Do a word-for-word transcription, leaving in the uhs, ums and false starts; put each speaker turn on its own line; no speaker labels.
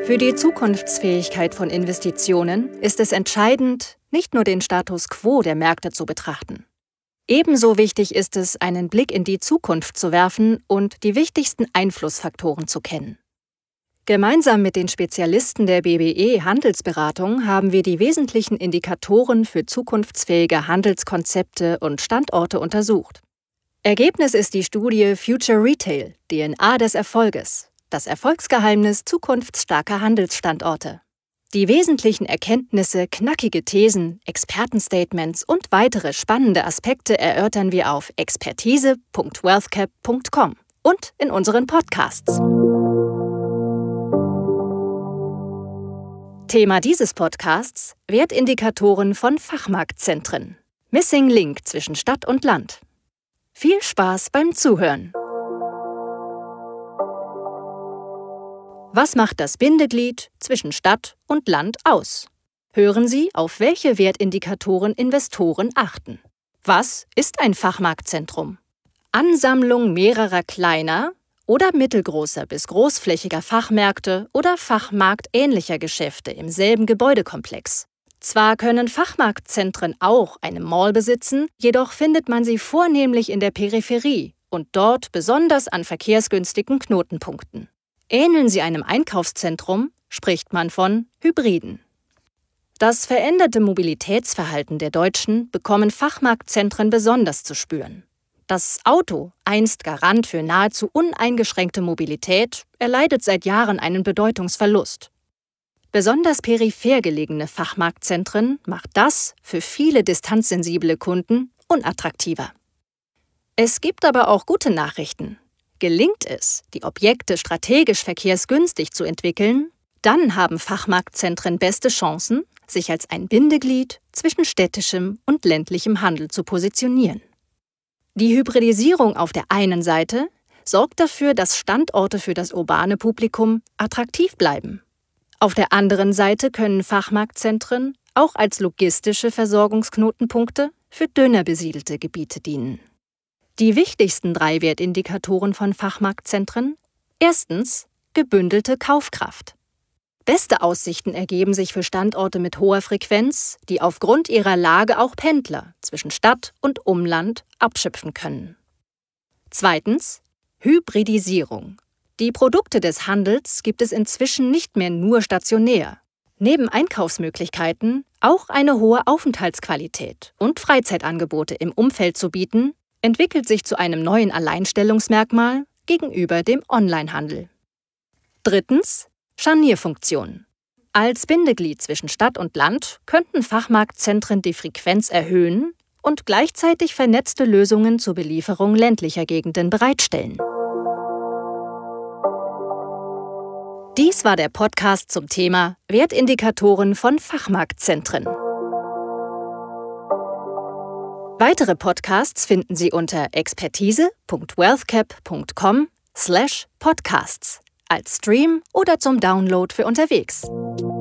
Für die Zukunftsfähigkeit von Investitionen ist es entscheidend, nicht nur den Status quo der Märkte zu betrachten. Ebenso wichtig ist es, einen Blick in die Zukunft zu werfen und die wichtigsten Einflussfaktoren zu kennen. Gemeinsam mit den Spezialisten der B B E Handelsberatung haben wir die wesentlichen Indikatoren für zukunftsfähige Handelskonzepte und Standorte untersucht. Ergebnis ist die Studie Future Retail, D N A des Erfolges, das Erfolgsgeheimnis zukunftsstarker Handelsstandorte. Die wesentlichen Erkenntnisse, knackige Thesen, Expertenstatements und weitere spannende Aspekte erörtern wir auf expertise punkt wealthcap punkt com und in unseren Podcasts. Thema dieses Podcasts: Wertindikatoren von Fachmarktzentren. Missing Link zwischen Stadt und Land. Viel Spaß beim Zuhören! Was macht das Bindeglied zwischen Stadt und Land aus? Hören Sie, auf welche Wertindikatoren Investoren achten. Was ist ein Fachmarktzentrum? Ansammlung mehrerer kleiner oder mittelgroßer bis großflächiger Fachmärkte oder fachmarktähnlicher Geschäfte im selben Gebäudekomplex. Zwar können Fachmarktzentren auch eine Mall besitzen, jedoch findet man sie vornehmlich in der Peripherie und dort besonders an verkehrsgünstigen Knotenpunkten. Ähneln sie einem Einkaufszentrum, spricht man von Hybriden. Das veränderte Mobilitätsverhalten der Deutschen bekommen Fachmarktzentren besonders zu spüren. Das Auto, einst Garant für nahezu uneingeschränkte Mobilität, erleidet seit Jahren einen Bedeutungsverlust. Besonders peripher gelegene Fachmarktzentren macht das für viele distanzsensible Kunden unattraktiver. Es gibt aber auch gute Nachrichten. Gelingt es, die Objekte strategisch verkehrsgünstig zu entwickeln, dann haben Fachmarktzentren beste Chancen, sich als ein Bindeglied zwischen städtischem und ländlichem Handel zu positionieren. Die Hybridisierung auf der einen Seite sorgt dafür, dass Standorte für das urbane Publikum attraktiv bleiben. Auf der anderen Seite können Fachmarktzentren auch als logistische Versorgungsknotenpunkte für dünner besiedelte Gebiete dienen. Die wichtigsten drei Wertindikatoren von Fachmarktzentren: Erstens, gebündelte Kaufkraft. Beste Aussichten ergeben sich für Standorte mit hoher Frequenz, die aufgrund ihrer Lage auch Pendler zwischen Stadt und Umland abschöpfen können. Zweitens, Hybridisierung. Die Produkte des Handels gibt es inzwischen nicht mehr nur stationär. Neben Einkaufsmöglichkeiten auch eine hohe Aufenthaltsqualität und Freizeitangebote im Umfeld zu bieten, entwickelt sich zu einem neuen Alleinstellungsmerkmal gegenüber dem Onlinehandel. Drittens, Scharnierfunktion. Als Bindeglied zwischen Stadt und Land könnten Fachmarktzentren die Frequenz erhöhen und gleichzeitig vernetzte Lösungen zur Belieferung ländlicher Gegenden bereitstellen. Dies war der Podcast zum Thema Wertindikatoren von Fachmarktzentren. Weitere Podcasts finden Sie unter expertise punkt wealthcap punkt com slash podcasts als Stream oder zum Download für unterwegs.